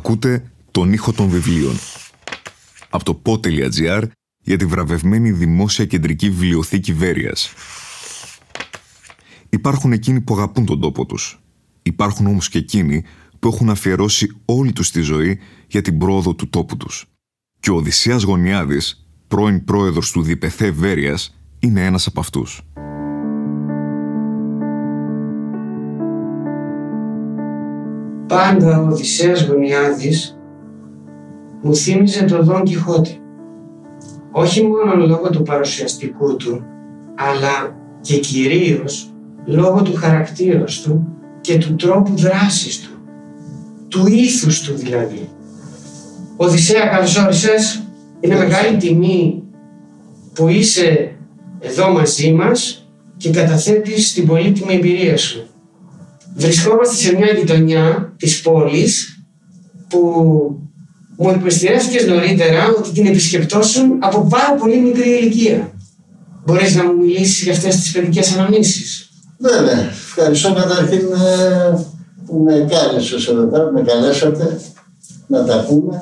Ακούτε τον ήχο των βιβλίων. Από το pod.gr για τη βραβευμένη Δημόσια Κεντρική Βιβλιοθήκη Βέρειας. Υπάρχουν εκείνοι που αγαπούν τον τόπο τους. Υπάρχουν όμως και εκείνοι που έχουν αφιερώσει όλη τους τη ζωή για την πρόοδο του τόπου τους. Και ο Οδυσσέας Γωνιάδης, πρώην πρόεδρος του ΔΠΘ Βέρειας, είναι ένας από αυτούς. Πάντα ο Οδυσσέας Γωνιάδης μου θύμιζε τον Δον Κιχώτη. Όχι μόνο λόγω του παρουσιαστικού του, αλλά και κυρίως λόγω του χαρακτήρας του και του τρόπου δράσης του. Του ήθους του δηλαδή. Οδυσσέα, καλώς όρισες. Είναι μεγάλη τιμή που είσαι εδώ μαζί μας και καταθέτεις την πολύτιμη εμπειρία σου. Βρισκόμαστε σε μια γειτονιά της πόλης που μου υποστηρέφηκες νωρίτερα ότι την επισκεπτόσουν από πάρα πολύ μικρή ηλικία. Μπορείς να μου μιλήσεις για αυτές τις παιδικές αναμνήσεις? Βέβαια. Ευχαριστώ καταρχήν που με κάλεσες εδώ πέρα, με καλέσατε να τα πούμε.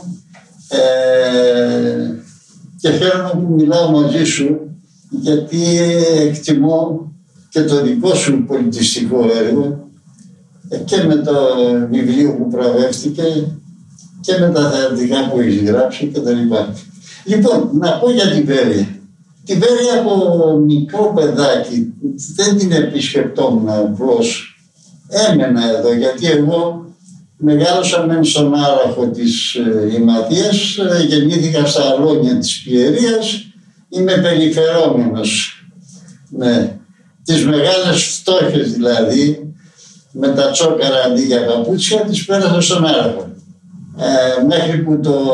Και χαίρομαι που μιλάω μαζί σου, γιατί εκτιμώ και το δικό σου πολιτιστικό έργο και με το βιβλίο που βραβεύτηκε και με τα θεατρικά που έχεις γράψει κτλ. Λοιπόν, να πω για την Βέρεια. Τη Βέρεια από μικρό παιδάκι δεν την επισκεπτόμουν απλώς. Έμενα εδώ, γιατί εγώ μεγάλωσα μεν στον Άραχο της Ηματίας, γεννήθηκα στα Αλόνια της Πιερίας, είμαι περιφερόμενος. Ναι. Τις μεγάλες φτώχειες δηλαδή, με τα τσόκαρα αντί για παπούτσια, τις πέρασα στον Άραχο. Μέχρι που το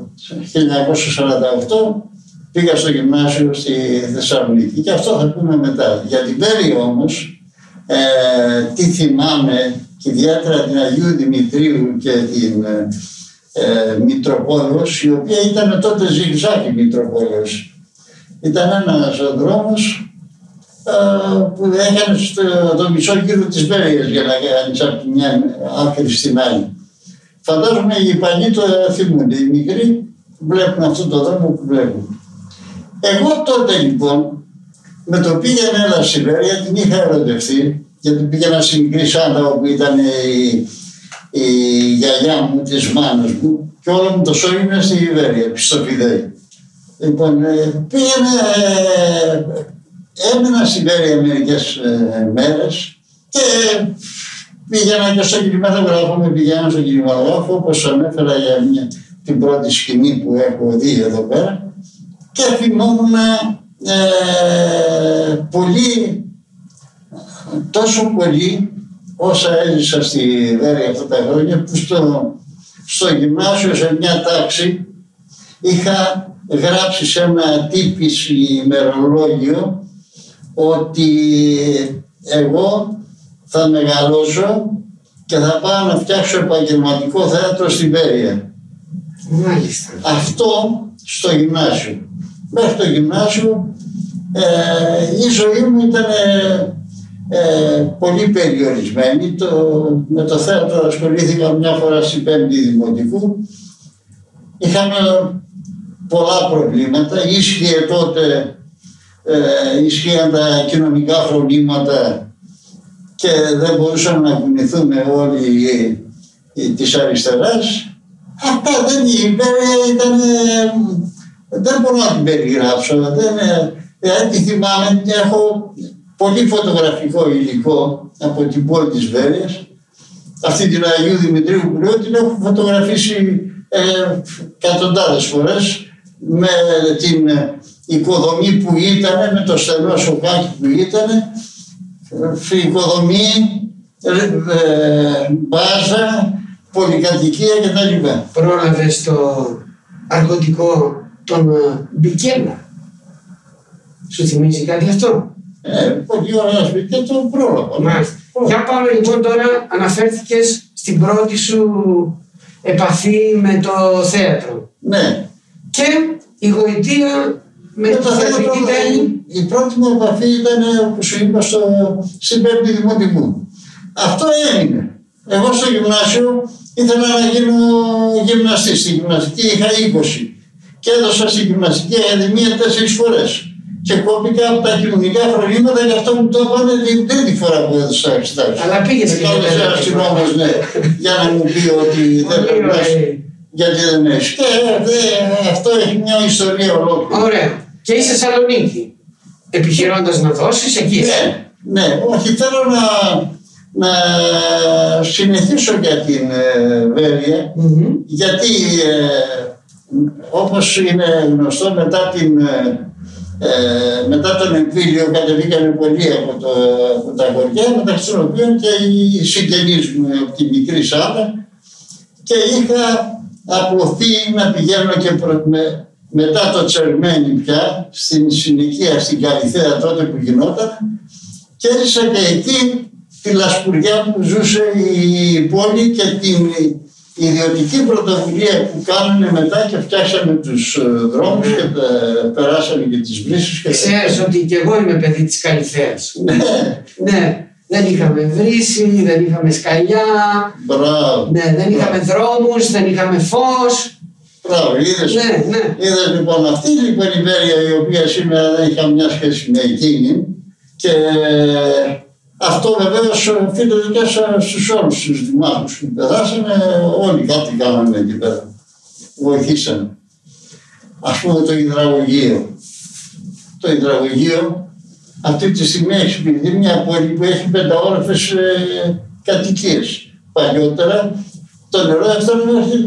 1948 πήγα στο γυμνάσιο στη Θεσσαλονίκη. Και αυτό θα πούμε μετά. Για την Βέρεια όμως, τι θυμάμαι, και ιδιαίτερα την Αγίου Δημητρίου και την Μητροπόλεως, η οποία ήταν τότε ζυγζάκι Μητροπόλεως. Ήταν ένας δρόμος που έκανε το μισό γύρο της Βέρειας για να κάνεις από τη μια άκρη στην άλλη. Φαντάζομαι οι παλιοί το θυμούνται, οι μικροί βλέπουν αυτόν τον δρόμο που βλέπουν. Εγώ τότε λοιπόν με το πήγαινε έλα στη Βέρεια, την είχα ερωτευτεί, γιατί πήγαινα στη Μικρή Σάντα όπου ήταν η γιαγιά μου της μάνας μου και όλο μου το σώμα είναι στη Βέρεια, στο Φιδέη. Λοιπόν, έμενα στη Βέρεια μερικές μέρες και πήγαινα και στο κινηματογράφο, με πηγαίνω στο κινηματογράφο, όπως ανέφερα για την πρώτη σκηνή που έχω δει εδώ πέρα, και θυμόμουν πολύ, τόσο πολύ όσα έζησα στη Βέρεια αυτά τα χρόνια, που στο γυμνάσιο σε μια τάξη είχα γράψει σε ένα τύπης ημερολόγιο ότι εγώ θα μεγαλώσω και θα πάω να φτιάξω επαγγελματικό θέατρο στη Βέρεια. Μάλιστα. Αυτό στο γυμνάσιο. Μέχρι το γυμνάσιο η ζωή μου ήταν πολύ περιορισμένη. Με το θέατρο ασχολήθηκα μια φορά στην 5η Δημοτικού. Είχαμε πολλά προβλήματα. Ίσχυε τότε, ίσχυαν τα κοινωνικά φρονήματα και δεν μπορούσαμε να κουνηθούμε όλοι της αριστεράς. Αυτά δεν ήταν, δεν μπορώ να την περιγράψω. Δηλαδή θυμάμαι, έχω πολύ φωτογραφικό υλικό από την πόλη της Βέρειας. Αυτή την Αγίου Δημητρίου που λέω την έχω φωτογραφίσει εκατοντάδες φορές, με την οικοδομή που ήταν, με το στενό σοκάκι που ήταν, οικοδομή, μπάζα, πολυκατοικία κτλ. Πρόλαβες το αργοτικό των Μπικέλα? Σου θυμίζει κάτι αυτό? Πολύ ωραία σπίτια, το πρόλαβα. Μάλιστα. Για πάμε λοιπόν τώρα, αναφέρθηκες στην πρώτη σου επαφή με το θέατρο. Ναι. Και η γοητεία με το θεατρική τέχνη. Η πρώτη μου επαφή ήταν, όπως σου είπα, στην 5η Δημοτικού. Αυτό έμεινε. Εγώ στο γυμνάσιο ήθελα να γίνω γυμναστής. Στη γυμναστική είχα 20 και έδωσα στη γυμναστική ακαδημία 4 φορές. Και κόπηκα από τα κοινωνικά φρονήματα, γι' αυτό μου το είπανε την τρίτη φορά που έδωσα εξετάσεις. Αλλά πήγες και κάλεσε ένας αστυνόμος, ναι, για να μου πει ότι δεν πρέπει, γιατί δεν έχεις. Και αυτό έχει μια ιστορία ολόκληρη. Ωραία. Και είσαι Θεσσαλονίκη, επιχειρώντας να δώσεις εκεί. Ναι, όχι, θέλω να συνεχίσω για την Βέρεια, γιατί όπως είναι γνωστό μετά τον εμφύλιο κατεβήκανε πολλοί από τα χωριά, μεταξύ των οποίων και οι συγγενείς μου από τη μικρή Σάνα, και είχα απλωθεί να πηγαίνω και μετά το Τσερμένη πια στην συνοικία στην Καλυθέα τότε που γινόταν, και έζησα και εκεί τη λασπουριά που ζούσε η πόλη και την ιδιωτική πρωτοβουλία που κάνανε μετά και φτιάξαμε τους δρόμους και περάσαμε και τις βρύσεις. Ξέρεις ότι και εγώ είμαι παιδί της Καλυθέας. Ναι. Δεν είχαμε βρύση, δεν είχαμε σκαλιά. Μπράβο. Ναι, δεν είχαμε δρόμους, δεν είχαμε φως. Μπράβο, είδες. Ναι. Είδες λοιπόν αυτή λοιπόν η Βέρεια, η οποία σήμερα δεν είχε καμιά σχέση με εκείνη, και αυτό βεβαίως οφείλεται και στους όλους τους δημάρχους που περάσανε, όλοι κάτι κάνανε εκεί πέρα. Βοηθήσανε. Ας πούμε το υδραγωγείο. Το υδραγωγείο αυτή τη στιγμή έχει σπιθεί μια πόλη που έχει 5 όροφες κατοικίες. Παλιότερα το νερό έφτανε μέχρι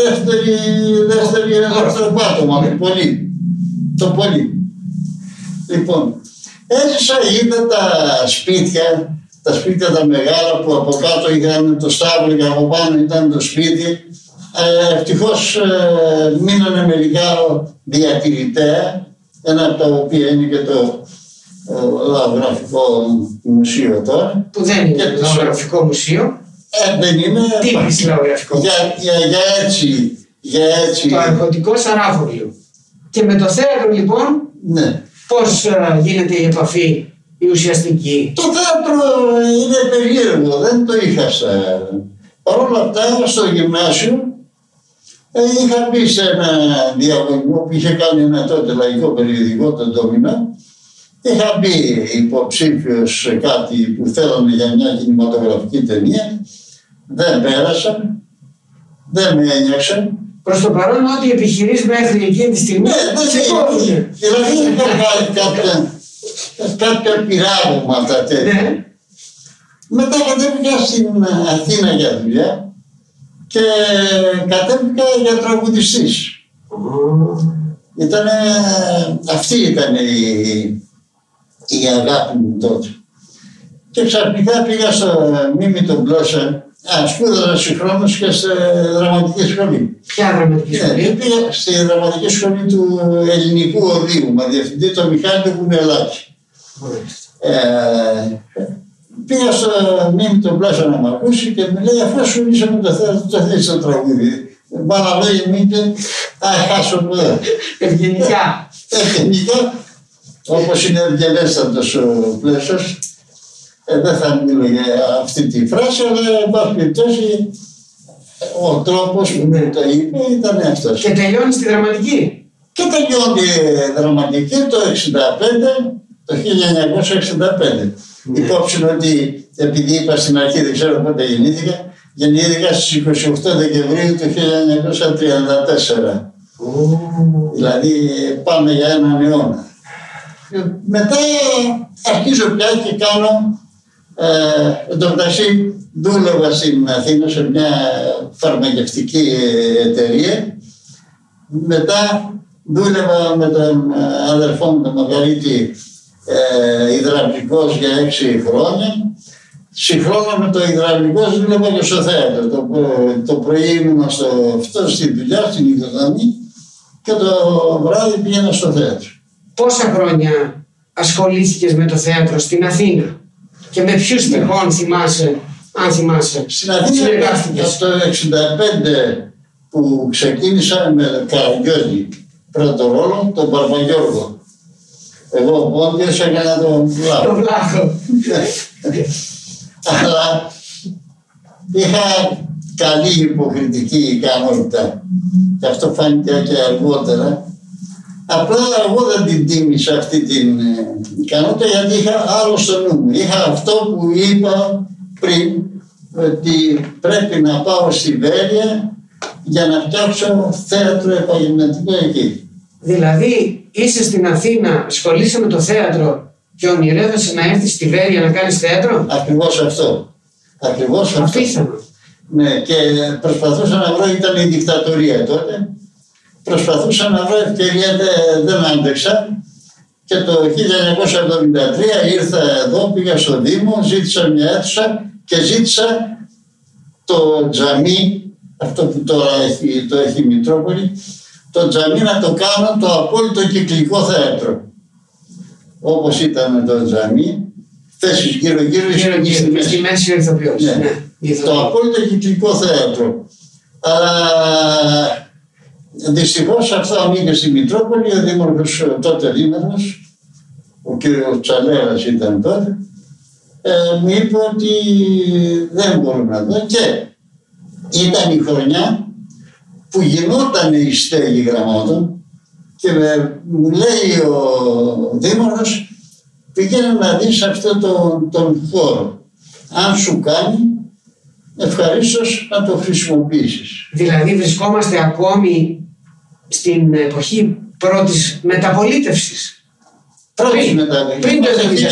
δεύτερο πάτωμα, το πολύ. Λοιπόν, έζησα, είδα τα σπίτια τα μεγάλα που από κάτω είχαν το στάβλο και από πάνω ήταν το σπίτι. Ευτυχώς μείνανε μερικά διατηρητέα, ένα από τα οποία είναι και το λαογραφικό μουσείο τώρα. Που δεν είναι το λαογραφικό μουσείο. Δεν είναι. Τύπης λαογραφικό. Για έτσι. Το αρχοντικό Σαράφωγλιο. Και με το θέατρο λοιπόν, ναι. Πώς γίνεται η επαφή η ουσιαστική? Το θέατρο είναι περίεργο, δεν το είχα Παρ' όλα αυτά στο γυμνάσιο είχα μπει σε ένα διαγωνισμό που είχε κάνει ένα τότε λαϊκό περιοδικό, το Ντόμινα. Είχα μπει υποψήφιος σε κάτι που θέλανε για μια κινηματογραφική ταινία. Δεν πέρασα, δεν με ένιωξαν. Προς το παρόν, ό,τι επιχειρείς μέχρι εκείνη τη στιγμή δεν δηλαδή είχα κάποια πειράγματα τέτοια. Μετά κατέβηκα στην Αθήνα για δουλειά και κατέβηκα για τραγουδιστής. Αυτή ήταν η αγάπη μου τότε. Και ξαφνικά πήγα στο Μίμη τον Πλώσσα, σπούδαζα συγχρόνως και στη δραματική σχολή. Ποια δραματική σχολή? Πήγα στη δραματική σχολή του Ελληνικού Οδείου, με διευθυντή τον Μιχάλη Κουνελάκη. Πήγα στο Μίμη τον Πλάσσα να μ' ακούσει και μου λέει, αφού σου είσαι με το θέατρο, το θέλεις το τραγούδι. Μπάλα λέει, μήτε, χάσω μου εδώ. Ευγενικά. Ευγενικά, όπως είναι ευγενέστατος ο Πλέσσος. Δεν θα μιλώ για αυτή τη φράση, αλλά εν πάση περιπτώσει ο τρόπος που το είπε ήταν αυτός. Και τελειώνει στη δραματική. Και τελειώνει η δραματική το 1965. Υπόψη ότι, επειδή είπα στην αρχή, δεν ξέρω πότε γεννήθηκα στις 28 Δεκεμβρίου του 1934. Δηλαδή πάμε για έναν αιώνα. Μετά αρχίζω πια και κάνω. Εν τω μεταξύ δούλευα στην Αθήνα σε μια φαρμακευτική εταιρεία. Μετά δούλευα με τον αδερφό μου τον Μαργαρίτη υδραυλικός για 6 χρόνια. Συγχρόνως με το υδραυλικός δούλευα και στο θέατρο. Το πρωί ήμουν στη δουλειά, στην οικοδομή, και το βράδυ πήγαινα στο θέατρο. Πόσα χρόνια ασχολήθηκες με το θέατρο στην Αθήνα και με ποιους τυχόν θυμάσαι, αν θυμάσαι? Στην Αθήνα από το 1965 που ξεκίνησα με τον Καραγκιόζη πρώτο ρόλο, τον Παρπαγιώργο. Εγώ ο Πόντιος έκανα τον Βλάχο. Τον Βλάχο. Αλλά είχα καλή υποκριτική ικανότητα. Και αυτό φάνηκε και αργότερα. Απλά εγώ δεν την τίμησα αυτή την ικανότητα, γιατί είχα άλλο στο νου μου. Είχα αυτό που είπα πριν, ότι πρέπει να πάω στη Βέρεια για να φτιάξω θέατρο επαγγελματικό εκεί. Δηλαδή είσαι στην Αθήνα, ασχολείσαι με το θέατρο και ονειρεύεσαι να έρθεις στη Βέρεια να κάνεις θέατρο. Ακριβώς αυτό. Ακριβώς αυτό. Απίθανο. Ναι, και προσπαθούσα να βρω, ήταν η δικτατορία τότε, προσπαθούσα να βρω ευκαιρία, δεν άντεξα, και το 1973 ήρθα εδώ, πήγα στο Δήμο, ζήτησα μια αίθουσα και ζήτησα το τζαμί, αυτό που τώρα το έχει η Μητρόπολη, το τζαμί να το κάνω το απόλυτο κυκλικό θέατρο. Όπως ήταν το τζαμί, θέσεις γύρω-γύρω και στη μέση ο ηθοποιός. Ναι. Το απόλυτο κυκλικό θέατρο. Αλλά δυστυχώς αυτό ανήκε στη Μητρόπολη. Ο δήμαρχος, τότε δήμαρχος, ο κ. Τσαλέρας ήταν τότε, μου είπε ότι δεν μπορούμε να δω. Και ήταν η χρονιά που γινόταν η στέγη γραμμάτων και μου λέει ο δήμαρχος, πήγαινε να δεις αυτό τον χώρο. Αν σου κάνει, ευχαρίστως να το χρησιμοποιήσεις. Δηλαδή βρισκόμαστε ακόμη στην εποχή πρώτης μεταπολίτευσης. Πριν το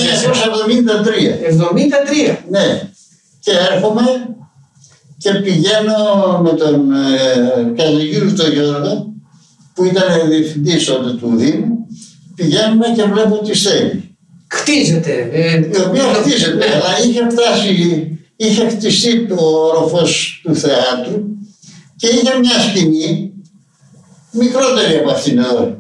1973. Ναι. Και έρχομαι και πηγαίνω με τον Καζαγύρου τον Γιώργο, που ήταν διευθυντής τότε του Δήμου, πηγαίνουμε και βλέπω τη στέγη. Χτίζεται. Η οποία χτίζεται, αλλά είχε χτιστεί το όροφος του θεάτρου και είχε μια σκηνή μικρότερη από αυτήν εδώ.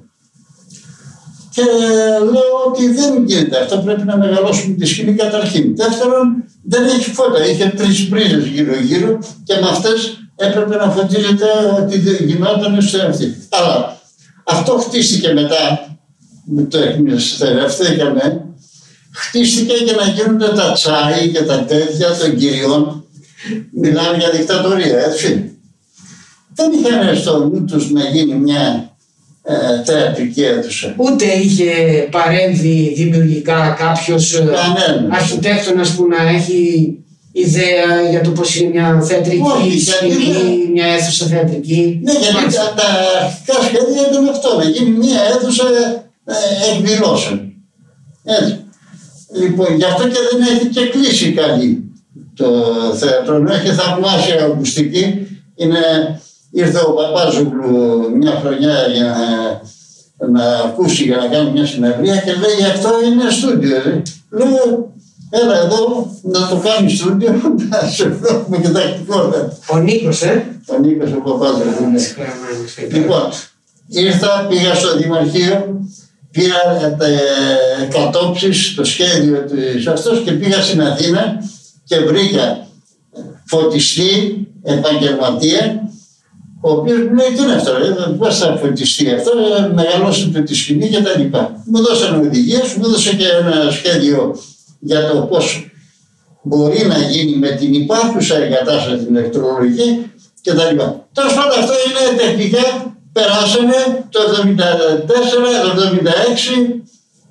Και λέω ότι δεν γίνεται αυτό, πρέπει να μεγαλώσουμε τη σκηνή καταρχήν. Δεύτερον, δεν έχει φώτα, είχε 3 πρίζες γύρω-γύρω και με αυτές έπρεπε να φωτίζεται ότι γινόταν στο αυτή. Αλλά αυτό χτίστηκε μετά, το εκμεστερεύτηκαμε, χτίστηκε για να γίνονται τα τσάι και τα τέτοια των κυριών. Μιλάμε για δικτατορία, έτσι. Δεν είχαν στο νου τους να γίνει μια θεατρική αίθουσα. Ούτε είχε παρέμβει δημιουργικά κάποιος αρχιτέκτονας που να έχει ιδέα για το πώς είναι μια θεατρική σκηνή, μια αίθουσα θεατρική. Ναι, γιατί τα αρχικά σχέδια ήταν αυτό, να γίνει μια αίθουσα εκδηλώσεων. Έτσι. Λοιπόν, γι' αυτό και δεν έχει και κλείσει καλή το θέατρο. Έχει θαυμάσια ακουστική. Ήρθε ο Παπάζογλου μια χρονιά για να ακούσει, για να κάνει μια συνεδρία και λέει αυτό είναι στούντιο. Λέω έλα εδώ να το κάνει στούντιο, να σε βλέπουμε και τακτικότητα. Ο Νίκος, Ο Νίκος ο Παπάζογλου. Λοιπόν, ήρθα, πήγα στο Δημαρχείο, πήρα κατόψεις, το σχέδιο της αυτός και πήγα στην Αθήνα και βρήκα φωτιστή επαγγελματία, ο οποίος μου λέει τι είναι αυτό, πώς θα φωτιστεί αυτό, μεγαλώσετε τη σκηνή και τα λοιπά. Μου δώσανε οδηγίες, μου έδωσε και ένα σχέδιο για το πώς μπορεί να γίνει με την υπάρχουσα εγκατάσταση την ηλεκτρολογική και τα λοιπά. Τέλος πάντων αυτό είναι τεχνικά, περάσαμε το 1974, το 1976,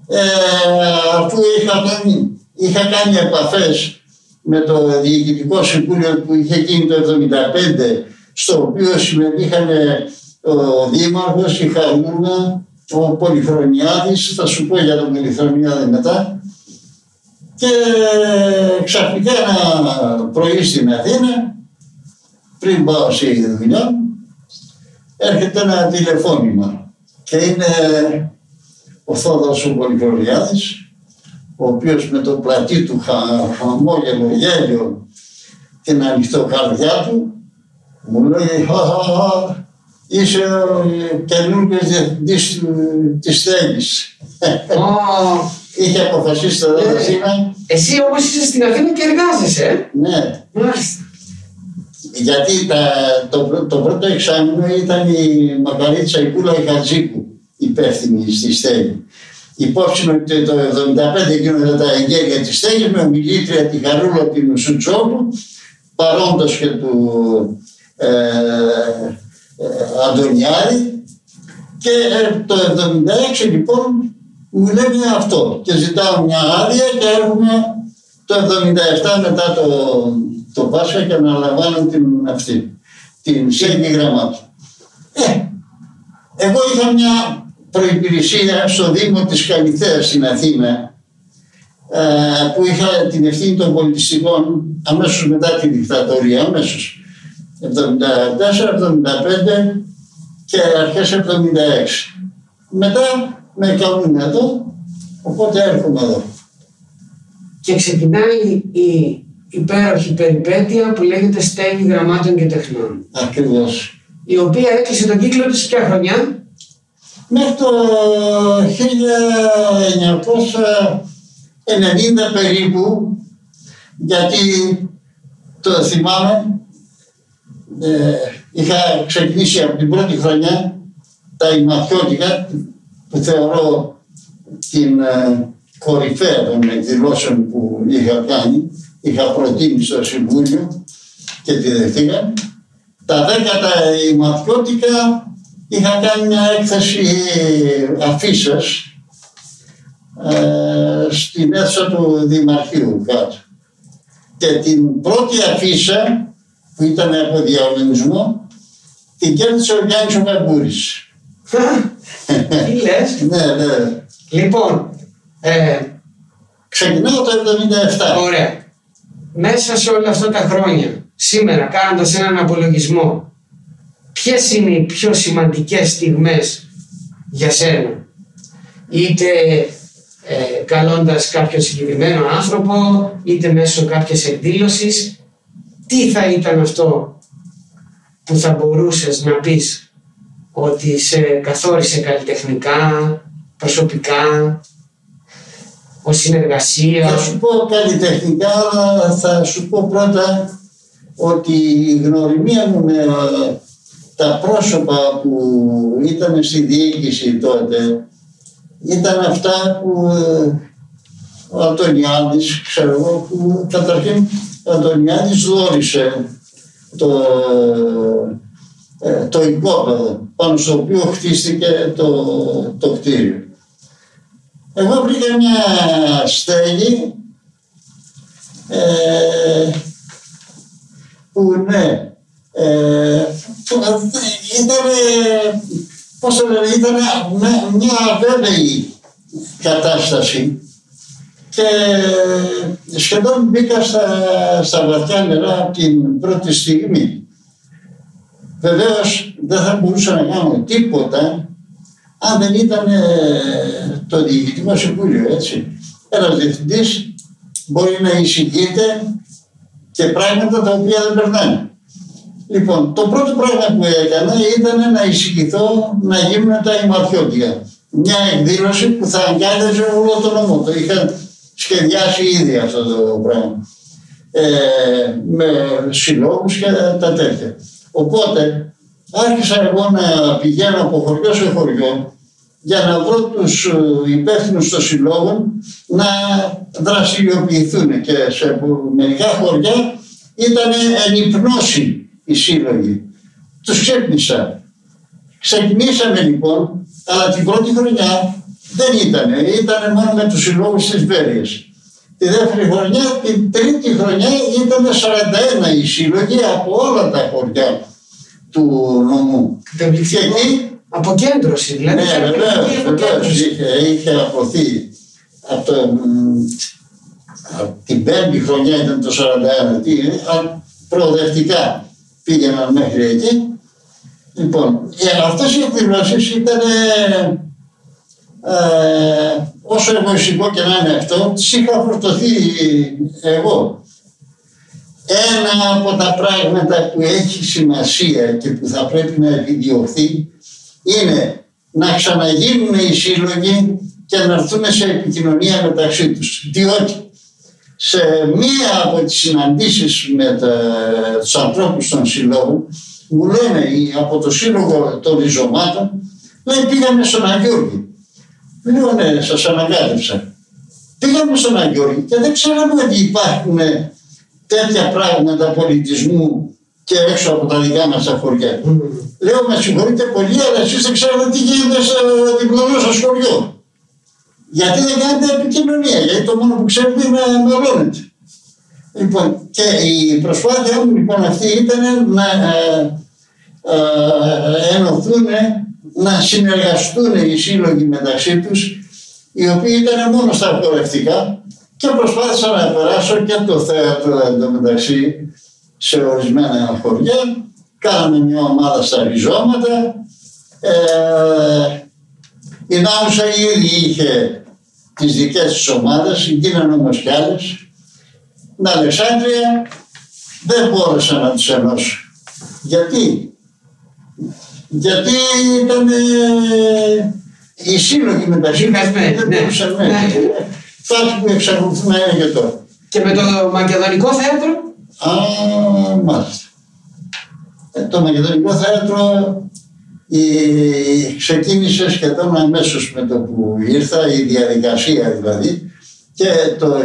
αφού είχα κάνει επαφές με το Διοικητικό Συμβούλιο που είχε γίνει το 1975, στο οποίο συμμετείχαν ο Δήμαρχος, η Χαρούνα, ο Πολυχρονιάδης, θα σου πω για τον Πολυχρονιάδη μετά. Και ξαφνικά ένα πρωί στην Αθήνα, πριν πάω σε δουλειά, έρχεται ένα τηλεφώνημα και είναι ο Θόδωρος ο Πολυχρονιάδης, ο οποίος με το πλατή του χαμόγελο γέλιο και την ανοιχτοκαρδιά του μου λέει είσαι ο καινούργιος διευθυντής της στέγης. Είχε αποφασίσει το Αθήνα. Εσύ όμως είσαι στην Αθήνα και εργάζεσαι. Ναι. Μάλιστα. Γιατί το πρώτο εξάμηνο ήταν η Μακαρίτσα η Κούλα η Χατζίκου υπεύθυνη στη στέγη. Υπόψη ότι το 1975 γίνονται τα εγγένεια της στέγης με ομιλήτρια τη Χαρούλα την Σουτσόπου παρόντος και του Αντωνιάδη, και το 76 λοιπόν μου λένε αυτό και ζητάω μια άδεια και έρχομαι το 77 μετά το Πάσχα και αναλαμβάνω την Σέγγι Γραμμάτου. Εγώ είχα μια προϋπηρεσία στο Δήμο της Καλυθέας στην Αθήνα, που είχα την ευθύνη των πολιτιστικών αμέσως μετά τη δικτατορία, αμέσως 74-75 και αρχές 76. Μετά με καλούν εδώ, οπότε έρχομαι εδώ. Και ξεκινάει η υπέροχη περιπέτεια που λέγεται Στέγη Γραμμάτων και Τεχνών. Ακριβώς. Η οποία έκλεισε τον κύκλο της ποια χρονιά? Μέχρι το 1990 περίπου, γιατί το θυμάμαι, είχα ξεκινήσει από την πρώτη χρονιά τα ημαθιώτικα, που θεωρώ την κορυφαία των εκδηλώσεων που είχα κάνει. Είχα προτείνει στο Συμβούλιο και τη δεχτήκαν. Τα 10 ημαθιώτικα είχα κάνει μια έκθεση αφίσας στην αίθουσα του Δημαρχείου κάτω. Και την πρώτη αφίσα που ήταν από διαγωνισμό την κέρδισε ο Γιάννης ο Καμπούρης. Τι λες? Ναι. Λοιπόν, ξεκινάω το 1977. Ωραία. Μέσα σε όλα αυτά τα χρόνια, σήμερα κάνοντας έναν απολογισμό, ποιες είναι οι πιο σημαντικές στιγμές για σένα? Είτε καλώντας κάποιον συγκεκριμένο άνθρωπο, είτε μέσω κάποιες εκδήλωσης, τι θα ήταν αυτό που θα μπορούσες να πεις ότι σε καθόρισε καλλιτεχνικά, προσωπικά, ως συνεργασία? Θα σου πω καλλιτεχνικά, αλλά θα σου πω πρώτα ότι η γνωριμία μου με τα πρόσωπα που ήταν στη διοίκηση τότε ήταν αυτά που ο Αντωνιάδης, ξέρω εγώ, που καταρχήν ο Αντωνιάδης δώρισε το οικόπεδο πάνω στο οποίο χτίστηκε το κτίριο. Εγώ βρήκα μια στέγη που ναι, ήταν μια αβέβαιη κατάσταση και σχεδόν μπήκα στα βαθιά νερά από την πρώτη στιγμή. Βεβαίως δεν θα μπορούσα να κάνω τίποτα αν δεν ήταν το Διοικητικό Συμβούλιο, έτσι. Ένας διευθυντής μπορεί να εισηγείται και πράγματα τα οποία δεν περνάνε. Λοιπόν, το πρώτο πράγμα που έκανα ήταν να εισηγηθώ να γίνουν τα ημαθιώτικα. Μια εκδήλωση που θα αγκάλιαζε όλο το νομό. Το είχα σχεδιάσει ήδη αυτό το πράγμα. Με συλλόγους και τα τέτοια. Οπότε άρχισα εγώ να πηγαίνω από χωριό σε χωριό για να βρω τους υπεύθυνους των συλλόγων να δραστηριοποιηθούν, και σε μερικά χωριά ήταν εν υπνώση οι σύλλογοι. Τους ξέπνισα. Ξεκινήσαμε λοιπόν, αλλά την πρώτη χρονιά δεν ήταν μόνο με τους συλλόγους της Βέρειας. Τη δεύτερη χρονιά, την τρίτη χρονιά ήταν 41 οι σύλλογοι από όλα τα χωριά του νομού. Και εκεί αποκέντρωση, δηλαδή. Ναι, βεβαίως. Είχε αποθεί από την πέμπτη χρονιά ήταν το 41, προοδευτικά πήγαιναν μέχρι εκεί. Λοιπόν, αυτές οι εκδηλώσεις ήταν όσο εγωιστικό και να είναι αυτό, τις είχα φορτωθεί εγώ. Ένα από τα πράγματα που έχει σημασία και που θα πρέπει να επιδιωχθεί είναι να ξαναγίνουν οι σύλλογοι και να έρθουν σε επικοινωνία μεταξύ τους. Διότι σε μία από τις συναντήσεις με τους ανθρώπους των συλλόγων μου λένε από το Σύλλογο των Ριζωμάτων, λέει, πήγαμε στον Αγιώργη. Λέω, ναι, σας αναγκάλυψα. Πήγαμε στον Αγιώργη και δεν ξέραμε ότι υπάρχουν τέτοια πράγματα πολιτισμού και έξω από τα δικά μας τα χωριά. Λέω, με συγχωρείτε πολύ, αλλά εσείς δεν ξέρετε τι γίνεται στο διπλανό σας χωριό. Γιατί δεν κάνετε επικοινωνία, γιατί το μόνο που ξέρετε είναι να μαλώνετε. Λοιπόν, και η προσπάθειά μου λοιπόν αυτή ήταν να ενωθούν, να συνεργαστούν οι σύλλογοι μεταξύ τους, οι οποίοι ήταν μόνο στα χορευτικά, και προσπάθησα να περάσω και το θέατρο εντωμεταξύ σε ορισμένα χωριά. Κάναμε μια ομάδα στα ριζώματα. Η Νάμουσα ήδη είχε τις δικές της ομάδες, γίνανε όμως κι άλλες. Την Αλεξάνδρεια δεν μπόρεσα να τους ενώσω. Γιατί ήταν οι σύλλογοι μεταξύ τους, δεν μπορούσαν να είναι. Φάση που εξακολουθούν να είναι και τώρα. Και με το Μακεδονικό Θέατρο. Μάλιστα. Το Μακεδονικό Θέατρο ξεκίνησε σχεδόν αμέσως με το που ήρθα, η διαδικασία δηλαδή, και το 1979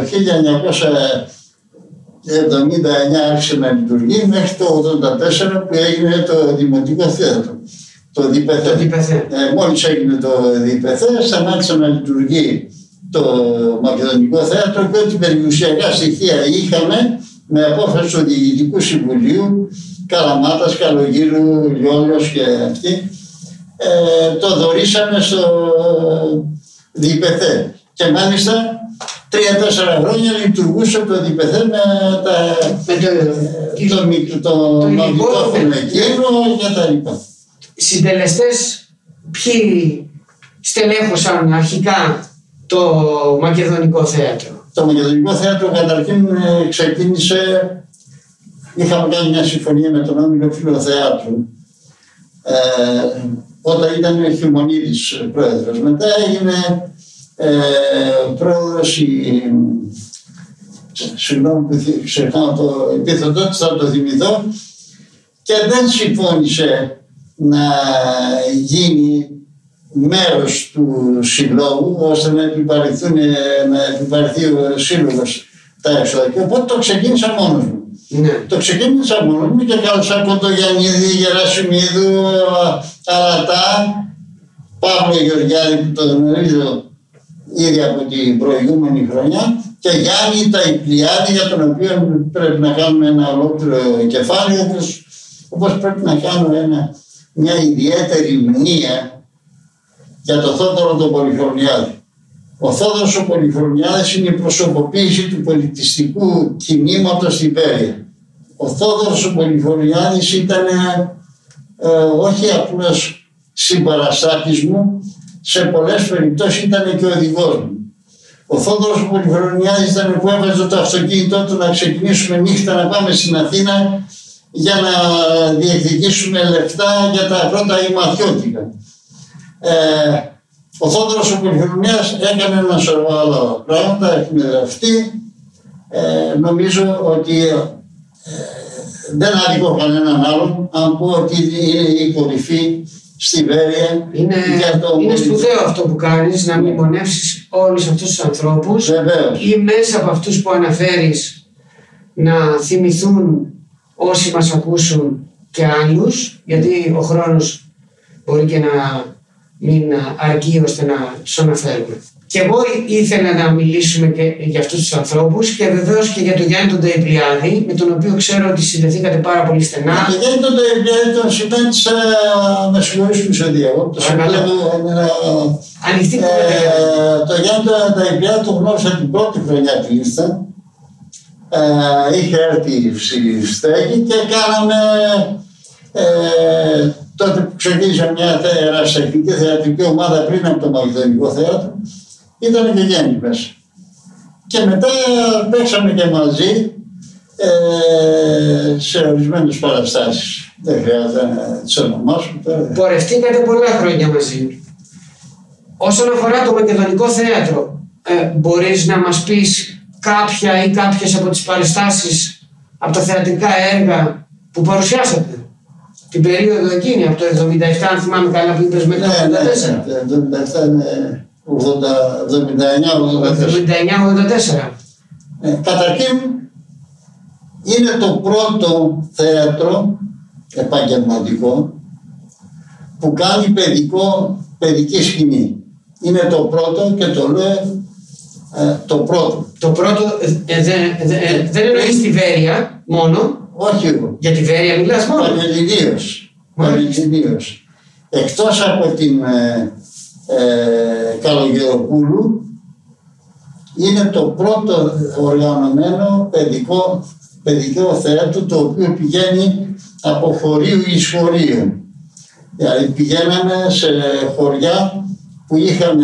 άρχισε να λειτουργεί μέχρι το 1984 που έγινε το Δημοτικό Θέατρο. Το ΔΠΘ. Μόλις έγινε το ΔΠΘ, σταμάτησε να λειτουργεί το Μακεδονικό Θέατρο, και ό,τι περιουσιακά στοιχεία είχαμε με απόφαση του Διοικητικού Συμβουλίου, Καλαμάτας, Καλογύρου, Λιόλος και αυτοί, το δωρήσαμε στο ΔΠΘ. Και μάλιστα 3-4 χρόνια λειτουργούσε το ΔΠΘ με το μαγνητόφωνο εκείνο και τα λοιπά. Συντελεστές, ποιοι στελέχωσαν αρχικά το Μακεδονικό Θέατρο? Το Μακεδονικό Θέατρο καταρχήν ξεκίνησε, είχαμε κάνει μια συμφωνία με τον Όμιλο Φιλοθεάτρου όταν ήταν ο Χειμωνίδης πρόεδρος. Μετά έγινε πρόεδρος συγγνώμη που ξεχνάω το επίθετο, θα το θυμηθώ, και δεν συμφώνησε να γίνει μέρος του συλλόγου, ώστε να επιβαρυνθεί ο σύλλογος τα έξοδα. Και οπότε το ξεκίνησα μόνος μου. Ναι. Το ξεκίνησα μόνος μου και κάλεσα από τον Γιαννίδη, Γερασιμίδου, Αλατά, Παύλο Γεωργιάδη που το γνωρίζω ήδη από την προηγούμενη χρονιά, και Γιάννη Ταϊπλιάδη, για τον οποίο πρέπει να κάνουμε ένα ολόκληρο κεφάλαιο, όπως πρέπει να κάνω μια ιδιαίτερη μνήα για τον Θόδωρο τον Πολυχρονιάδη. Ο Θόδωρος ο Πολυχρονιάδης είναι η προσωποποίηση του πολιτιστικού κινήματος στην Πέρεια. Ο Θόδωρος ο Πολυχρονιάδης ήταν όχι απλώς συμπαραστάτης μου, σε πολλές περιπτώσεις ήταν και οδηγός μου. Ο Θόδωρος ο Πολυχρονιάδης ήταν που έβαζε το αυτοκίνητό του να ξεκινήσουμε νύχτα να πάμε στην Αθήνα για να διεκδικήσουμε λεφτά για τα πρώτα ημαθιώτικα. Ο Θόδωρος ο Πολυχρονιάδης έκανε ένα σωρό άλλα πράγματα, έχουμε γραφτεί. Νομίζω ότι δεν αδικώ κανέναν άλλον αν πω ότι είναι η κορυφή στη Βέρεια. Είναι σπουδαίο αυτό που κάνεις, να μνημονεύσεις όλους αυτούς τους ανθρώπους. Βεβαίως. Ή μέσα από αυτούς που αναφέρεις να θυμηθούν όσοι μας ακούσουν και άλλους, γιατί ο χρόνος μπορεί και να μην αρκεί ώστε να τους αναφέρουμε. Και εγώ ήθελα να μιλήσουμε και για αυτούς τους ανθρώπους και βεβαίως και για τον Γιάννη τον Ταϊπλιάδη, με τον οποίο ξέρω ότι συνδεθήκατε πάρα πολύ στενά. Τον Γιάννη τον Ταϊπλιάδη τον συνάντησα, με συγχωρείς που σε διακόπτω. Ανοιχτή κουβέντα. Τον Γιάννη τον Ταϊπλιάδη τον γνώρισα την πρώτη χρονιά που ήρθα. Είχε έρθει στη στέγη και κάναμε τότε που ξεκίνησα μια ερασιτεχνική θεατρική ομάδα πριν από το Μακεδονικό Θέατρο, ήταν και Γιάννη μέσα. Και μετά παίξαμε και μαζί σε ορισμένες παραστάσεις. Δεν χρειάζεται να τις ονομάσουμε τώρα. Πορευτήκατε πολλά χρόνια μαζί. Όσον αφορά το Μακεδονικό Θέατρο, μπορείς να μας πεις κάποια ή κάποιες από τις παραστάσεις από τα θεατρικά έργα που παρουσιάσατε την περίοδο εκείνη, από το 1977, αν θυμάμαι καλά, που είπες μετά το 1984. Ναι, 1977 είναι 79-84. Καταρχήν, Είναι το πρώτο θέατρο επαγγελματικό που κάνει παιδική σκηνή. Είναι το πρώτο και το λέω το πρώτο. Το πρώτο δεν εννοείς τη Βέρεια μόνο. Όχι εγώ. Για τη Βέρεια μιλάς μόνο. Πανελληνίως. Εκτός από την Καλογεροπούλου, είναι το πρώτο οργανωμένο παιδικό θέατρο, το οποίο πηγαίνει από χωρίου εις χωρίο. Δηλαδή πηγαίναμε σε χωριά που είχαν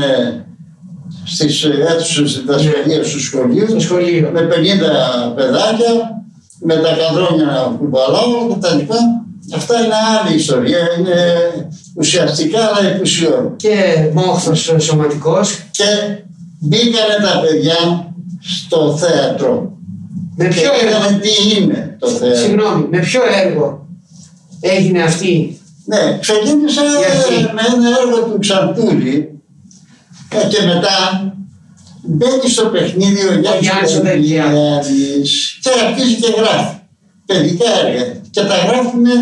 στις αίθουσες διδασκαλίας του σχολείου με 50 παιδάκια, με τα καδρόνια κουμπαλάω και τα λοιπά. Αυτά είναι άλλη ιστορία, είναι ουσιαστικά αλλά επουσιώδη. Και μόχθος σωματικός. Και μπήκανε τα παιδιά στο θέατρο. Με ποιο έργο? Τι είναι το θέατρο. Συγγνώμη, με ποιο έργο έγινε αυτή? Ναι, ξεκίνησε με ένα έργο του Ξαρτούλη και μετά μπαίνει στο παιχνίδι ο Γιάννης ο Δελιάδης και αρχίζει και γράφει παιδικά έργα. Και τα γράφουμε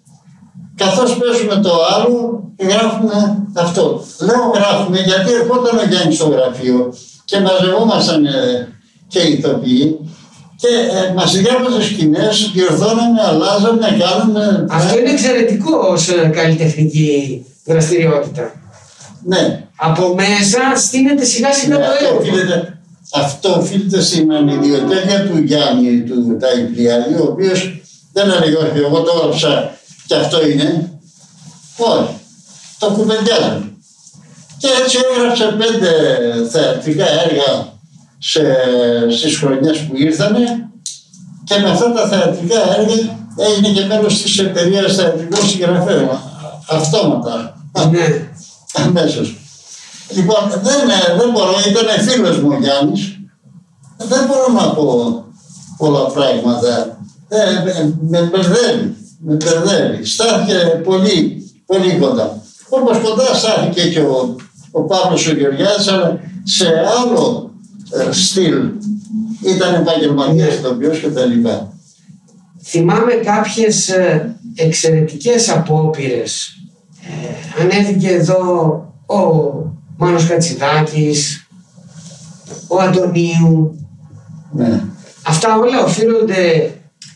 καθώς παίζουμε το άλλο, γράφουμε αυτό. Λέω γράφουμε γιατί ερχόταν ο Γιάννης στο γραφείο και μαζευόμασταν και οι ηθοποιοί και μας διάβαζε σκηνές, διορθώναμε, αλλάζαμε, κάνουμε. Αυτό είναι εξαιρετικό ως καλλιτεχνική δραστηριότητα. Ναι. Από μέσα στείνεται σιγά σιγά το έργο. Αυτό οφείλεται στην ανιδιοτέλεια του Γιάννη του Ταϊπλιάδη, ο οποίος δεν έλεγε όχι, εγώ το έγραψα και αυτό είναι. Όχι, το κουβεντιάζαμε. Και έτσι έγραψε 5 θεατρικά έργα στις χρονιές που ήρθανε και με αυτά τα θεατρικά έργα έγινε και μέλος της εταιρείας θεατρικών συγγραφέων. Αυτόματα. Ναι. Αμέσως. Λοιπόν, δεν μπορώ, ήταν φίλος μου ο Γιάννης. Δεν μπορώ να πω πολλά πράγματα. Με μπερδεύει. Στάθηκε πολύ κοντά. Όπως κοντά στάθηκε και ο Παύλος ο Γεωργιάδης, αλλά σε άλλο στυλ. Ήταν επαγγελματίας ηθοποιός και τα λοιπά. Θυμάμαι κάποιες εξαιρετικές απόπειρες. Ανέβηκε εδώ ο Μάνος Κατσιδάκης, ο Αντωνίου. Ναι. Αυτά όλα οφείλονται,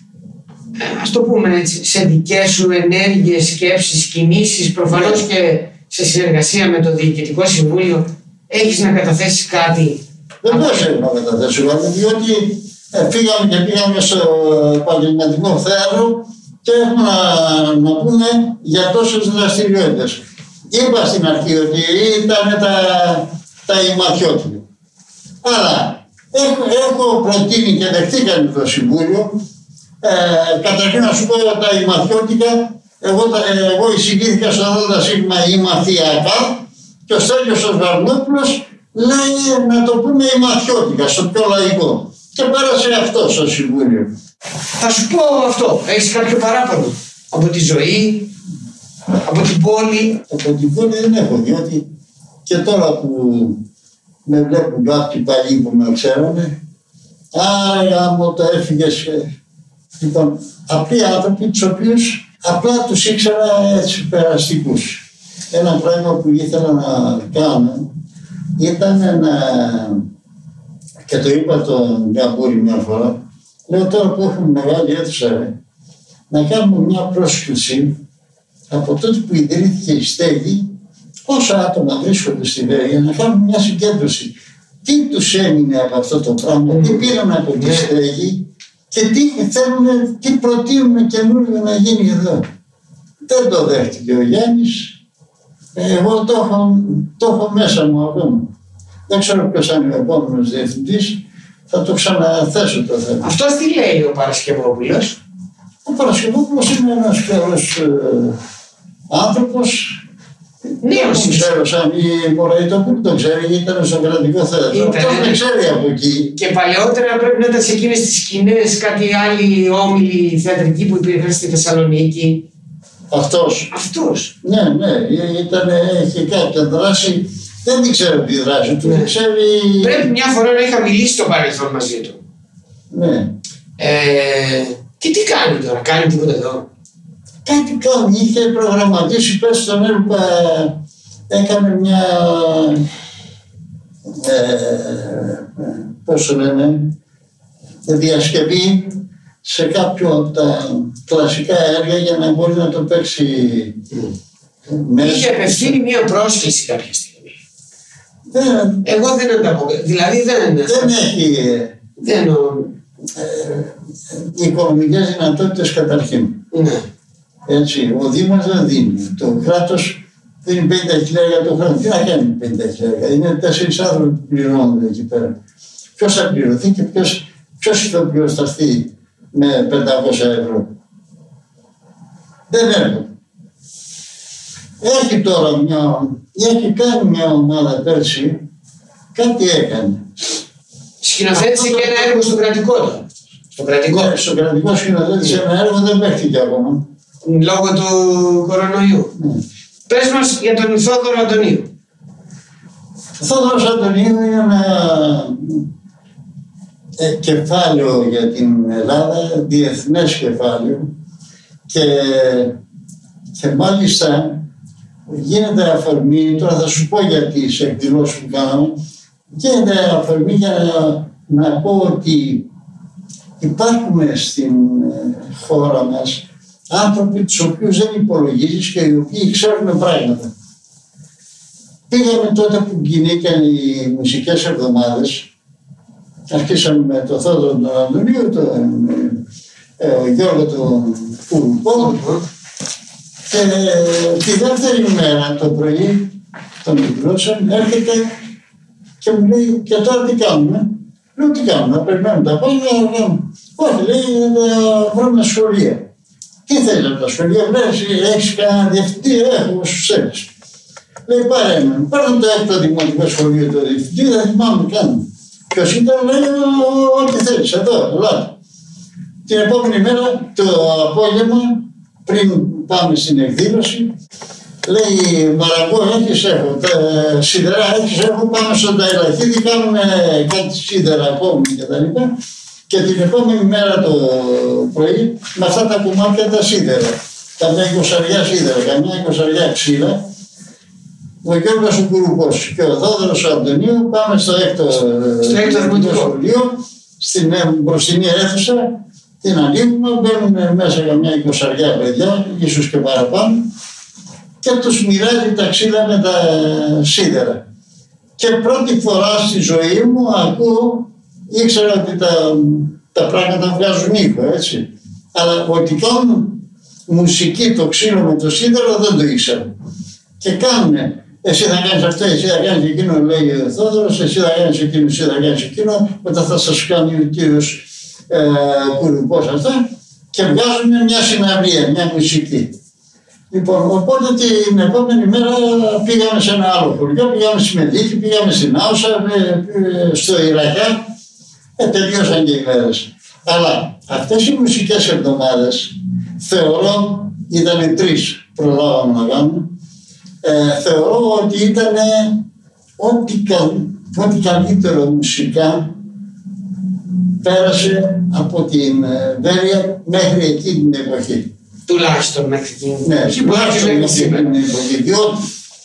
ας το πούμε έτσι, σε δικές σου ενέργειες, σκέψεις, κινήσεις, προφανώς και σε συνεργασία με το Διοικητικό Συμβούλιο. Έχεις να καταθέσεις κάτι? Δεν μπορούσα να καταθέσω κάτι, διότι πήγαμε στο επαγγελματικό θέατρο και έχουμε να πούμε για τόσες δραστηριότητες. Είπα στην αρχή ότι ήταν τα ημαθιώτικα. Αλλά έχω προτείνει και δεχτήκανε το Συμβούλιο. Καταρχήν να σου πω τα ημαθιώτικα, εγώ εισηγήθηκα στο ΔΣ ημαθιακά και ο Στέλιος ο Βαρνόπουλος λέει να το πούμε ημαθιώτικα, στο πιο λαϊκό. Και πέρασε αυτό στο Συμβούλιο. Θα σου πω αυτό. Έχεις κάποιο παράπονο από τη ζωή, από την πόλη? Από την πόλη δεν έχω, διότι και τώρα που με βλέπουν κάποιοι παλιοί που με ξέρανε, άρα το έφυγες. Λοιπόν, απλοί άνθρωποι, τους οποίους απλά τους ήξερα έτσι περαστικούς. Ένα πράγμα που ήθελα να κάνω ήταν και το είπα τον Γκαμπούρη μια φορά, λέω τώρα που έχουμε μεγάλη αίθουσα, να κάνουμε μια πρόσκληση από τότε που ιδρύθηκε η Στέγη, όσα άτομα βρίσκονται στη Βέρεια, να κάνουμε μια συγκέντρωση. Τι τους έμεινε από αυτό το πράγμα, τι πήραν από τη Στέγη και τι θέλουν, τι προτείνουν καινούργιο να γίνει εδώ. Δεν το δέχτηκε ο Γιάννης. Εγώ το έχω μέσα μου ακόμα. Δεν ξέρω ποιος είναι ο επόμενος διευθυντής. Θα το ξαναθέσω το θέμα. Αυτός τι λέει ο Παρασκευόπουλος? Ο Παρασκευόπουλος είναι ένας καλός άνθρωπος. Νέος. Δεν ξέρω σαν η Μωραητοπούλου τον ξέρει, ήταν στο κρατικό θέατρο. Αυτό δεν ξέρει από εκεί. Και παλαιότερα πρέπει να ήταν σε εκείνες τις σκηνές κάτι άλλοι όμιλοι θεατρικοί που υπήρχαν στη Θεσσαλονίκη. Αυτός. Ναι, είχε κάποια δράση. Δεν την ξέρω τη δράση του. Ναι. Ξέρει... Πρέπει μια φορά να είχα μιλήσει στο παρελθόν μαζί του. Ναι. Και τι κάνει τώρα, κάνει τίποτα εδώ? Κάτι κάνει, είχε προγραμματίσει, πες στον έργο, έκανε μια, πώς το λένε, διασκευή σε κάποιο από τα κλασικά έργα για να μπορεί να το παίξει μέσα. Είχε απευθύνει μια πρόσκληση κάποια στιγμή. Εγώ δεν ανταποκρίνω. Δηλαδή δεν έχει οικονομικές δυνατότητες καταρχήν. Ναι. Έτσι, ο Δήμος δεν δίνει. Το κράτος δίνει 50.000 το χρόνο. Τι να κάνει 50.000? Είναι 4 άνθρωποι που πληρώνονται εκεί πέρα. Ποιος θα πληρωθεί και ποιος ηθοποιός θα έρθει με 500 ευρώ? Δεν έρχονται. Έχει τώρα έχει κάνει μια ομάδα πέρσι, κάτι έκανε. Σκηνοθέτησε και ένα έργο στο κρατικό τώρα. Στο κρατικό σκηνοθέτησε ένα έργο, δεν παίχτηκε ακόμα. Λόγω του κορονοϊού. Πες μας για τον Θόδωρο Αντωνίου. Ο Θόδωρος Αντωνίου είναι ένα κεφάλαιο για την Ελλάδα, διεθνές κεφάλαιο, και μάλιστα γίνεται αφορμή, τώρα θα σου πω για τις εκδηλώσεις που κάναμε, γίνεται αφορμή για να πω ότι υπάρχουμε στην χώρα μας άνθρωποι τους οποίους δεν υπολογίζεις και οι οποίοι ξέρουν πράγματα. Πήγαμε τότε που κινήκαν οι μουσικές εβδομάδες, αρχίσαμε με το Θόδωρο τον Αντωνίου, τον Γιώργο τον Κουρουμπό, και τη δεύτερη μέρα το πρωί των εκδηλώσεων έρχεται και μου λέει: και τώρα τι κάνουμε? Λέω: τι κάνουμε, να περιμένουμε τα πάντα? Όχι, λέει, να βρούμε σχολεία. Τι θέλει από τα σχολεία? Έχεις κανένα διευθυντή? Έχω, όσους θέλεις. Λέει: πάρε έναν. Πάρε το έκτο δημοτικό σχολείο το διευθυντή, δεν θυμάμαι καν. Ποιος ήταν? Λέει: ό,τι θέλεις, εδώ, ελάτε. Την επόμενη μέρα, το απόγευμα, πριν πάμε στην εκδήλωση, λέει: Μαραγκό έχεις? Έχω. Σίδερα έχεις? Έχω. Πάμε στον Ταϊλαχίδη, κάνουμε κάτι σίδερα ακόμη κτλ. Και την επόμενη μέρα το πρωί, με αυτά τα κομμάτια τα σίδερα, καμιά 20 σίδερα, καμιά 20 ξύλα, ο Γιώργος ο Κουρουπός και ο Θόδωρος ο Αντωνίου πάμε στο έκτο δημοτικό σχολείο, στην μπροστινή αίθουσα, την ανοίγουμε, μπαίνουν μέσα καμιά 20 παιδιά, ίσως και παραπάνω, και τους μοιράζει τα ξύλα με τα σίδερα. Και πρώτη φορά στη ζωή μου ακούω, ήξερα ότι τα πράγματα βγάζουν ήχο, έτσι. Αλλά ότι κάνουν μουσική το ξύλο με το σίδερο δεν το ήξερα. Και κάνουνε. Εσύ θα κάνεις αυτό, εσύ θα κάνεις εκείνο, λέει ο Θόδωρος, εσύ θα κάνεις εκείνο, εσύ θα κάνεις εκείνο, μετά θα σας κάνει ο κύριος Κουρουπός αυτά, και βγάζουν μια συναυλία, μια μουσική. Λοιπόν, οπότε την επόμενη μέρα πήγαμε σε ένα άλλο χωριό, πήγαμε στη Μεντίκη, πήγαμε στην Άουσα, στο Ιρακά, τελειώσαν και οι μέρες. Αλλά αυτές οι μουσικές εβδομάδες, θεωρώ, ήταν 3, προλάβαμε να κάνουμε, θεωρώ ότι ήταν ό,τι καλύτερο μουσικά πέρασε από την Βέρεια μέχρι εκείνη την εποχή. Τουλάχιστον μέχρι εκείνη την εποχή. Ναι, τουλάχιστον μέχρι εκείνη την εποχή. Διότι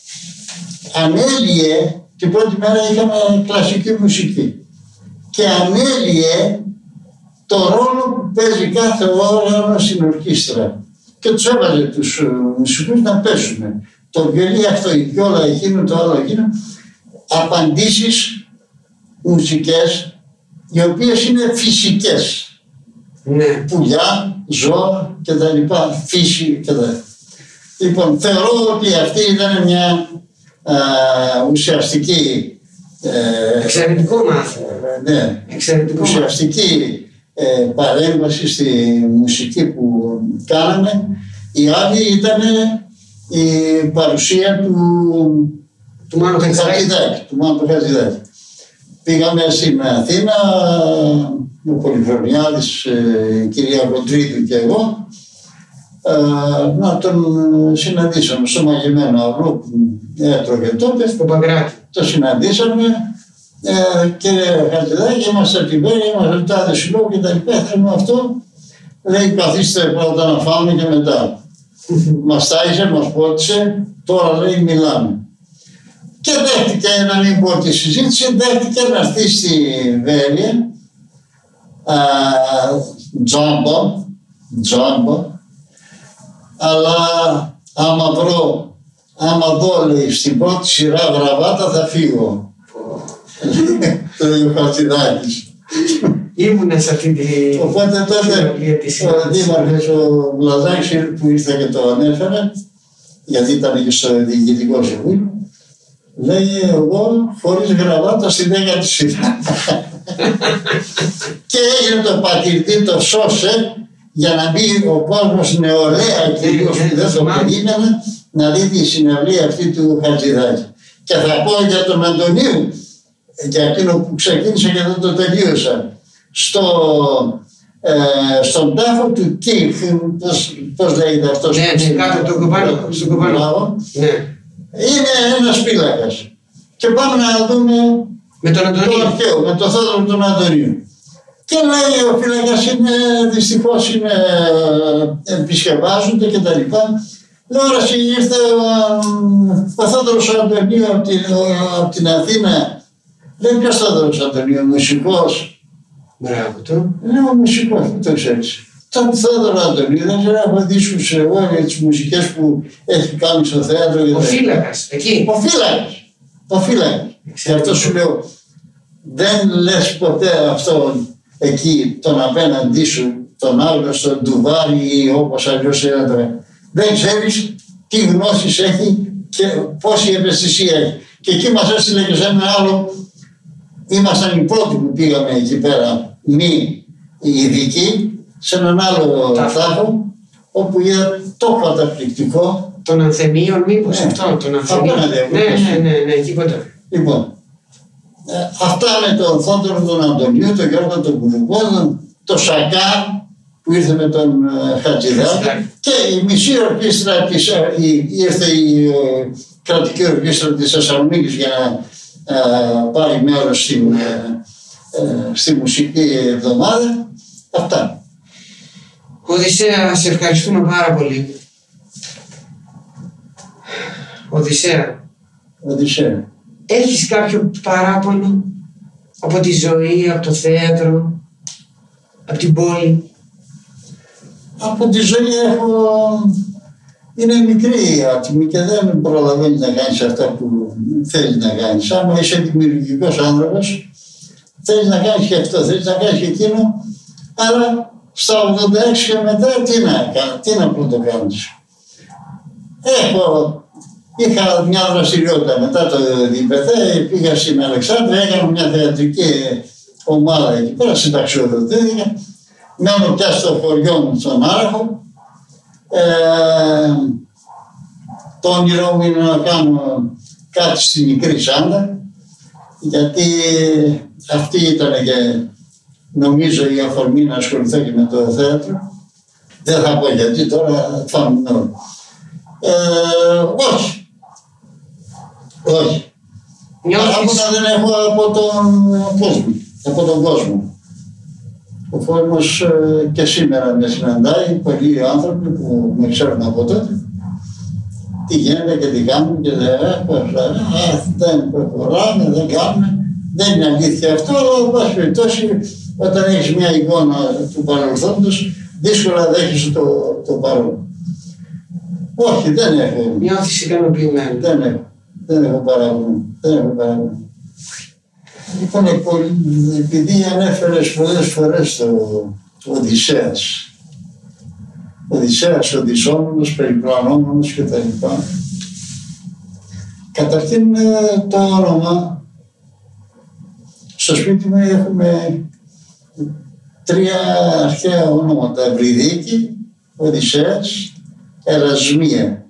ανέλυε, την πρώτη μέρα είχαμε κλασική μουσική, και ανέλυε το ρόλο που παίζει κάθε όργανο στην ορκήστρα. Και τους έβαζε τους μουσικούς να παίζουν. Το βιολί αυτό, και όλα εκείνο, το άλλο εκείνο. Απαντήσεις μουσικές, οι οποίες είναι φυσικές. Ναι. Πουλιά, ζώα κτλ. Φύση κτλ. Λοιπόν, θεωρώ ότι αυτή ήταν μια ουσιαστική. Εξαιρετικό μάθημα. Ναι, εξαιρετικό ουσιαστική παρέμβαση στη μουσική που κάναμε. Η άλλη ήταν η παρουσία του Μάνου Χατζηδάκη. Πήγαμε στην Αθήνα, ο Πολυχρονιάδης, η κυρία Κοντρίδου και εγώ, να τον συναντήσαμε στο μαγειμένο αυλό που έτρωγε τότε. Στο Παγκράτη. Το συναντήσαμε, Κύριε Χατζηδάκη, είμαστε από την Πέρια, μας ρωτάτε συλλόγου και τα λοιπά, θέλουμε αυτό. Λέει, καθίστε πρώτα να φάμε και μετά. Μας τάισε, μας πότισε, τώρα λέει μιλάμε. Και δέχτηκε, να μην πω τη συζήτηση, δέχτηκε να έρθει στη Βέρεια, τζάμπα, αλλά άμα δω, λέει, στην πρώτη σειρά γραβάτα θα φύγω. Το λέει ο Χατζηδάκης. Ήμουνα σε αυτή τη... Οπότε τότε ο δήμαρχος ο Βλαζάκης που ήρθε και το ανέφερε, γιατί ήταν και στο διοικητικό συμβούλιο, λέει, εγώ χωρίς γραβάτα στην 10η σειρά. Και έγινε το πατηρτή, το σώσε, για να μπει ο κόσμος νεολαία κυρίως που δεν το περίμενε, να δει τη συναυλία αυτή του Χατζηδάκη. Και θα πω για τον Αντωνίου, για εκείνο που ξεκίνησε και δεν το τελείωσα. Στον τάφο του Κιχ, πώς λέγεται αυτός? Ναι, κάτω το κουμπάνο. Είναι ένας πύλακας. Και πάμε να δούμε με τον Αντωνίου. Το αρχαίο, με το Θόδωρο τον Αντωνίου. Και λέει ο φύλακας δυστυχώς επισκευάζονται και τα λοιπά. Λέω, ήρθε ο Θόδωρος Αντωνίου από την Αθήνα. Λέει, ποιος Θόδωρος Αντωνίου, μουσικός? Μπράβο του. Λέω, μουσικός, που το ξέρεις. Τον Θόδωρο Αντωνίου, δεν ξέρω, έχω δίσκους εγώ για τις μουσικές που έχει κάνει στο θέατρο. Ο φύλακας, εκεί. Ο φύλακας. Και αυτό σου λέω, δεν λες ποτέ αυτόν εκεί, τον απέναντί σου, τον άλλο στον ντουβάρι ή όπως αλλιώς έλεγε. Δεν ξέρεις τι γνώσεις έχει και πόση ευαισθησία έχει. Και εκεί μας έστειλε και σε ένα άλλο, ήμασταν οι πρώτοι που πήγαμε εκεί πέρα, μη ειδικοί, σε έναν άλλο τάφο, όπου είδα το καταπληκτικό. Των Ανθεμίων, μήπως αυτό, τον Ανθεμίων. Ναι, εκεί κοντά. Λοιπόν, αυτά με τον Θόδωρο τον Αντωνίου, τον Γιώργο τον Κουλουμπό, τον Σακά που ήρθε με τον Χατζηδάκη και η μισή ορκήστρα ήρθε η κρατική ορκήστρα της Θεσσαλονίκης για να πάρει μέρος στη μουσική εβδομάδα. Αυτά. Οδυσσέα, σε ευχαριστούμε πάρα πολύ. Οδυσσέα. Έχεις κάποιο παράπονο από τη ζωή, από το θέατρο, από την πόλη? Από τη ζωή έχω... Είναι μικρή άτομη και δεν προλαβαίνει να κάνεις αυτά που θέλεις να κάνεις. Άμα είσαι δημιουργικός άνθρωπος, θέλεις να κάνεις και αυτό, θέλεις να κάνεις και εκείνο, αλλά στα 86 και μετά τι να το κάνεις. Είχα μια δραστηριότητα μετά το ΔΠΘ, πήγα στην Αλεξάνδρεια, έκανα μια θεατρική ομάδα εκεί πέρα, συνταξιοδοτήθηκα. Μένω πια στο χωριό μου, στον Άρχο. Το όνειρό μου είναι να κάνω κάτι στη Μικρή Σάντα, γιατί αυτή ήταν και νομίζω η αφορμή να ασχοληθώ και με το θέατρο. Δεν θα πω γιατί τώρα θα μου νόημα. Όχι. Παράπονα δεν έχω από τον κόσμο. Ο κόσμος και σήμερα με συναντάει πολλοί άνθρωποι που με ξέρουν από τότε. Τι γίνεται και τι κάνουν και δεν προχωράμε, δεν κάνουμε. Δεν είναι αλήθεια αυτό, αλλά εν πάση περιπτώσει όταν έχεις μια εικόνα του παρελθόντος δύσκολα δέχεσαι το παρόν. Όχι, δεν έχω. Νιώθεις ικανοποιημένο? Δεν έχω παράπονο. Λοιπόν, επειδή ανέφερες πολλές φορές το Οδυσσέας, Οδυσσόμενος, περιπλανόμενος κτλ. Καταρχήν το όνομα, στο σπίτι μου έχουμε 3 αρχαία ονόματα, Ευρυδίκη, Οδυσσέας, Ερασμία.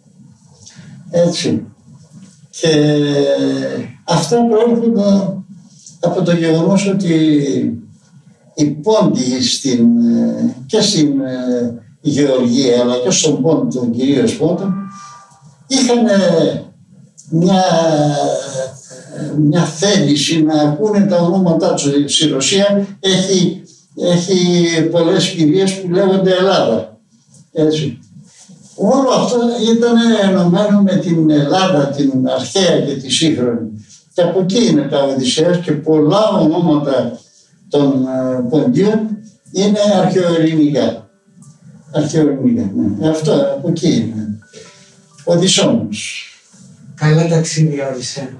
Έτσι. Και αυτά προέρχονται από το γεγονός ότι οι πόντοι και στην Γεωργία αλλά και στον πόντο των κυρίως πόντων είχαν μια μια θέληση να ακούνε τα ονόματά τους. Στη Ρωσία έχει πολλές κυρίες που λέγονται Ελλάδα. Έτσι. Όλο αυτό ήταν ενωμένο με την Ελλάδα, την αρχαία και τη σύγχρονη. Και από εκεί είναι τα Οδυσσέας και πολλά ονόματα των ποντίων είναι αρχαιοελληνικά. Αρχαιοελληνικά, ναι. Αυτό από εκεί είναι. Οδυσσόμος. Καλά ταξίδια, Οδυσσέα.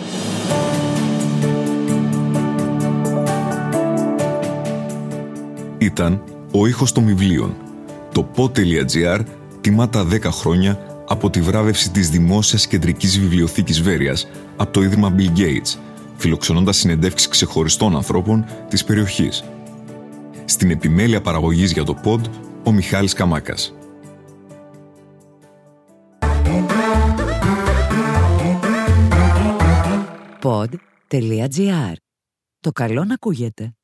Ήταν ο ήχος των βιβλίων. Το pod.gr τιμά τα 10 χρόνια από τη βράβευση της Δημόσιας Κεντρικής Βιβλιοθήκης Βέρειας από το Ίδρυμα Bill Gates, φιλοξενώντας συνεντεύξεις ξεχωριστών ανθρώπων της περιοχής. Στην επιμέλεια παραγωγής για το pod, ο Μιχάλης Καμάκας. Pod.gr. Το καλό να ακούγεται.